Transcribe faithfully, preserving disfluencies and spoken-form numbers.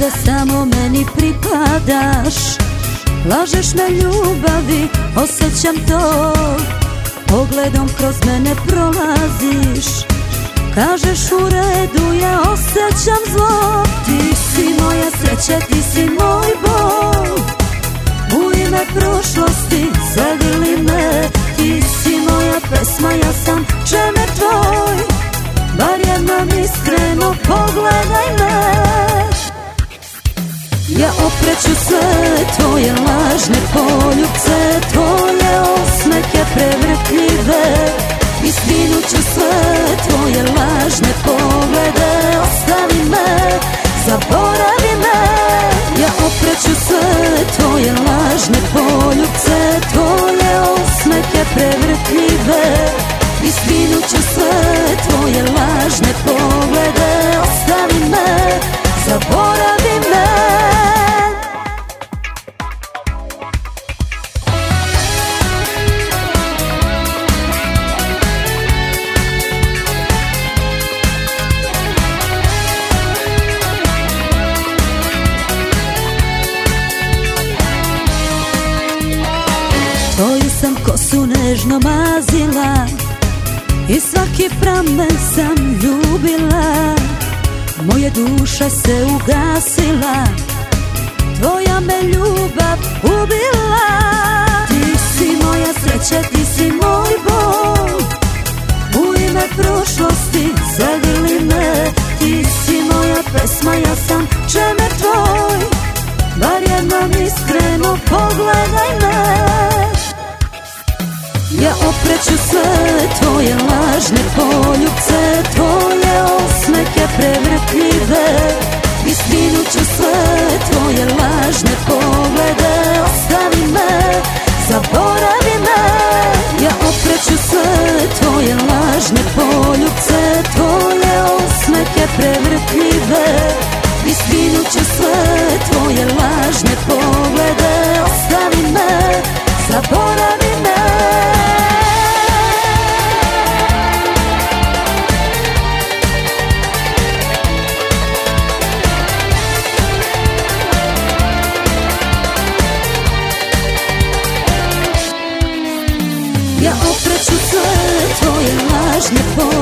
da samo meni pripadaš. Lažeš me ljubavi, osjećam to, pogledom kroz mene prolaziš. Kažeš u redu, ja osjećam zlo. Ti si moja sreća, ti si moj bol. U ime prošlosti zagrli me. Ti si moja pesma, ja sam čemer tvoj. Bar jednom iskreno pogledaj me. Ja opreću sve tvoje lažne poljubce, tvoje osmehe prevrtljive. Iskinut ću sve tvoje lažne poglede. Ostavi me, zaboravi me. Ja opreću sve tvoje lažne poljubce, tvoje osmehe prevrtljive. Iskinut ću sve tvoje lažne poglede. Ostavi me, zaboravi me. Tvoju sam kosu nežno mazila i svaki pramen sam ljubila. Moja duša se ugasila, tvoja me ljubav ubila. Ti si moja sreća, ti si moj bol. U ime prošlosti zagrli me. Ti si moja pesma, ja sam čemer tvoj. Bar jednom iskreno pogledaj me. Ja opreću sve tvoje lažne poljubce, tvoje osmehe prevrtljive. Iskinut ću sve tvoje lažne poglede. Ostavi me, zaboravi me. Ja opreću sve tvoje lažne poljubce, tvoje osmehe prevrtljive. Iskinut ću sve tvoje lažne poglede. Ostavi me, zaboravi me. Ja opreću sve tvoje lažne poglede.